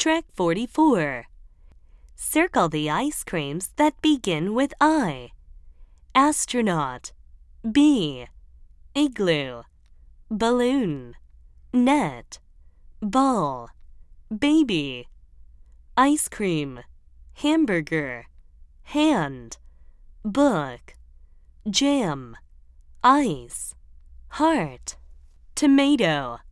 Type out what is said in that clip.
Track 44. Circle the ice creams that begin with I. Astronaut, bee, igloo, balloon, net, ball, baby, ice cream, hamburger, hand, book, jam, ice, heart, tomato.